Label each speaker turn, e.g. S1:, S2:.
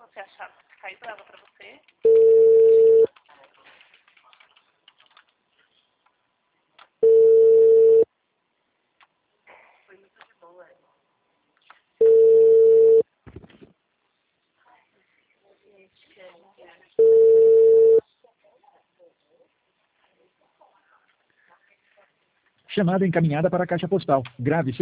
S1: você achar que caiu ela para você. Foi muito de boa.
S2: Chamada encaminhada para a caixa postal. Grave